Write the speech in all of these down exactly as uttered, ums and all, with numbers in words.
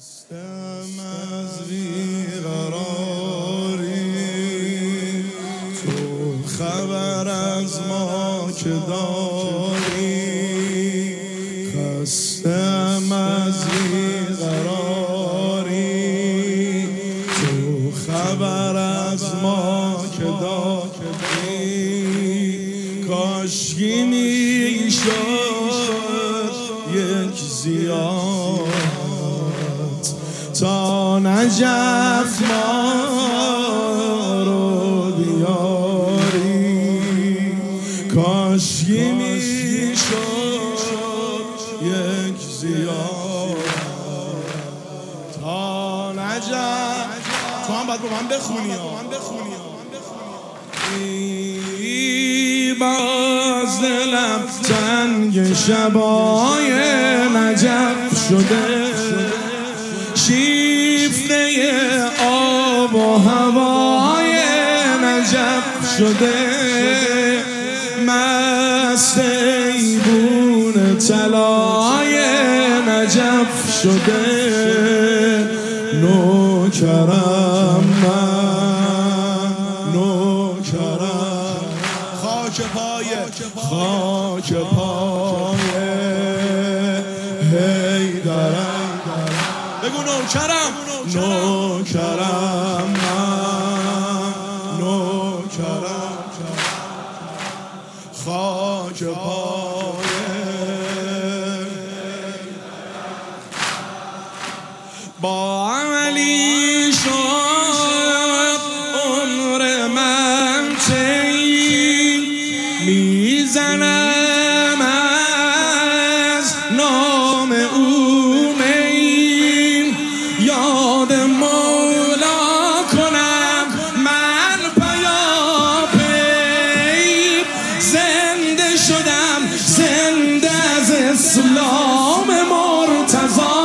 خستم از بیقراری، تو خبر از ما که داری. خستم از بیقراری، تو خبر از ما که داری. کاشکی میشد یک زیارت تا نجف ما رو بیاری. کاشکی میشد یک زیارت تا نجف. تو هم باید با من بخونی ها. باز دلم تنگ شبای نجف شده، شیفته آب و هوای نجف شده. مست ایبون طلای نجف شده. نوکرم من، نوکرم. خاک پای خاک پای حیدرم. بگو نوکرم، نوکرم من، نوکرم. خاک پای با عملی شد عمر من چین. میزنم از نام او مین، یاد مولا کنم من پیاپی. زنده شدم زنده از اسلام مرتضی.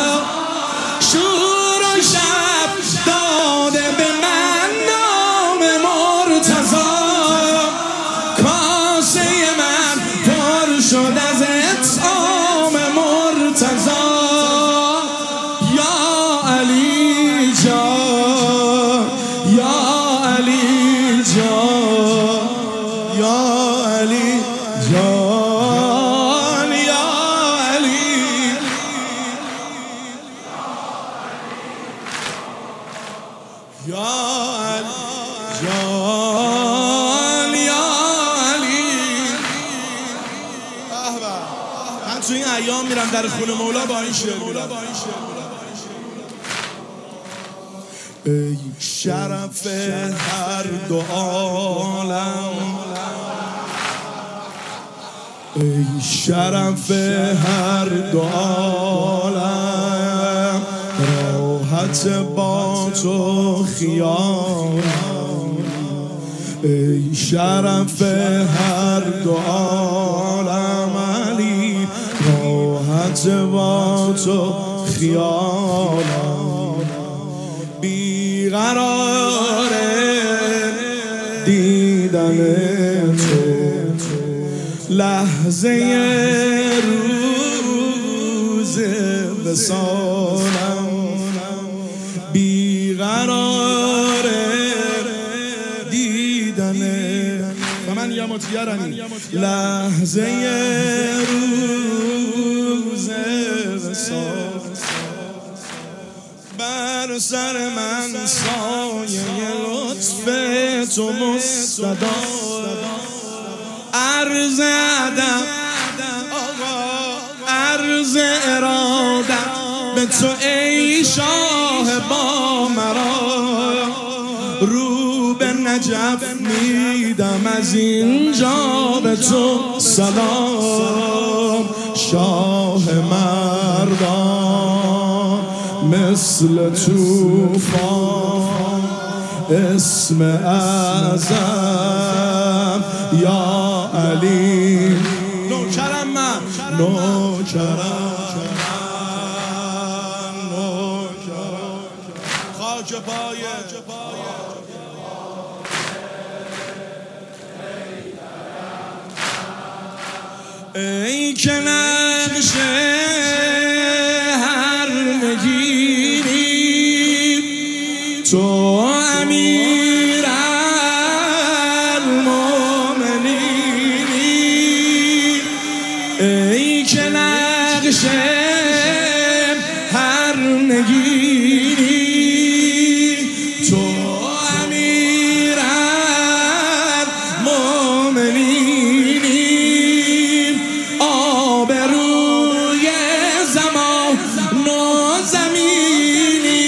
شور و شب داده به من نام مرتضی. کاسه من پر شد از اطعام مرتضی. یا علی جان، یا علی جان، یا علی جان، یا علی یا علی جان، یا علی. من تو این ایام میرم در خونه مولا با این شعر میرم. ای شرف هر دو عالم، ای شرف هر دو عالم. راحت با تو خیالم، ای شرف هر دو عالم. علی راحت با تو خیالم. بیقرار دیدن تو لحظه روز وصالم. بیقرار دیدن و من یا متیارنی لحظه روز وصال. بر سر من سایه لطف تو مستدار. عرض ادب عرض ارادت به تو ای شاه با مرا. رو به نجف میدم از اینجا به تو سلام. شاه مردان مثل توفان، اسم اعظم یا علی. نوکرم من، نوکرم، نوکرم. خاک پای ای که نقش هر مگی تو امیر المؤمنینی، ای که نقش هر نگینی. تو امیر المؤمنینی، آبروی زمان و زمینی.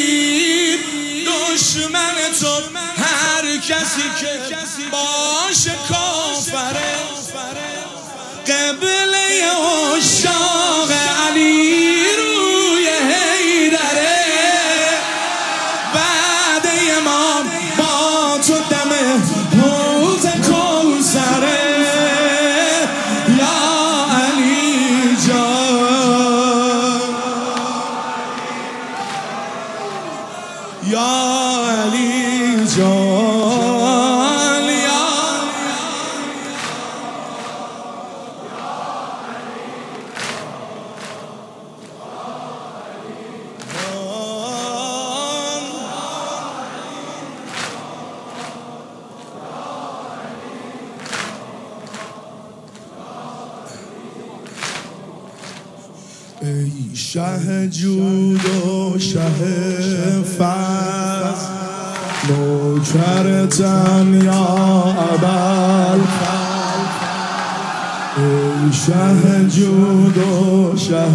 دشمن تو هر کسی که باشه کافره، قبله عشاق علی روی حیدره. بعد امام با تو دم حوض کوثره، یا علی جان، یا علی جان، یا ای شه جود و شه فضل، نوکرتم یا ابوالفضل. ای شه جود و شه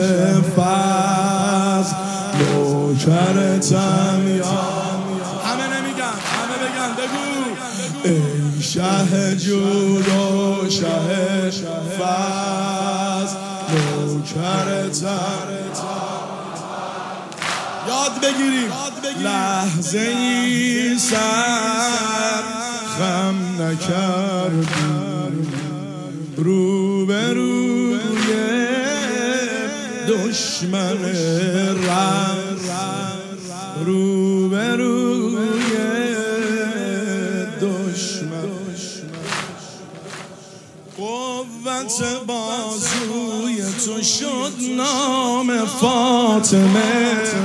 فضل، نوکرتم یا، همه نمیگن، همه بگن، بگو. ای شه جود و شه فضل، نوکرتم. یاد بگیریم لحظه ای سر خم نکردی، روبروی دشمن رز، روبروی دشمن. قوت بازوی تو شد نام فاطمه،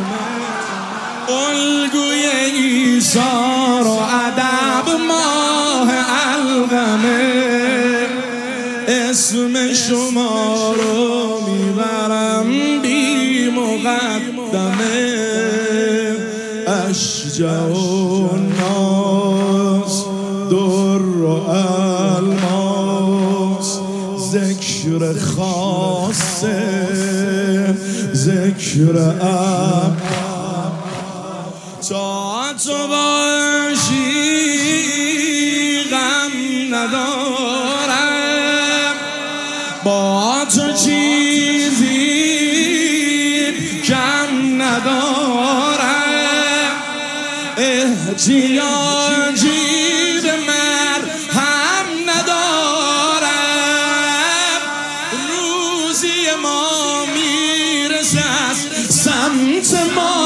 الگوی ایثار و ادب ماه القمه. اسم شما رو میبرم بی مقدمه، اشجع الناس در و الماس. ذکر خاصه ذکر اب، تا تو باشی غم ندارم، با تو چیزی کم ندارم. احتیاجی به مرهم ندارم، روزی ما میرسه از سمت ما.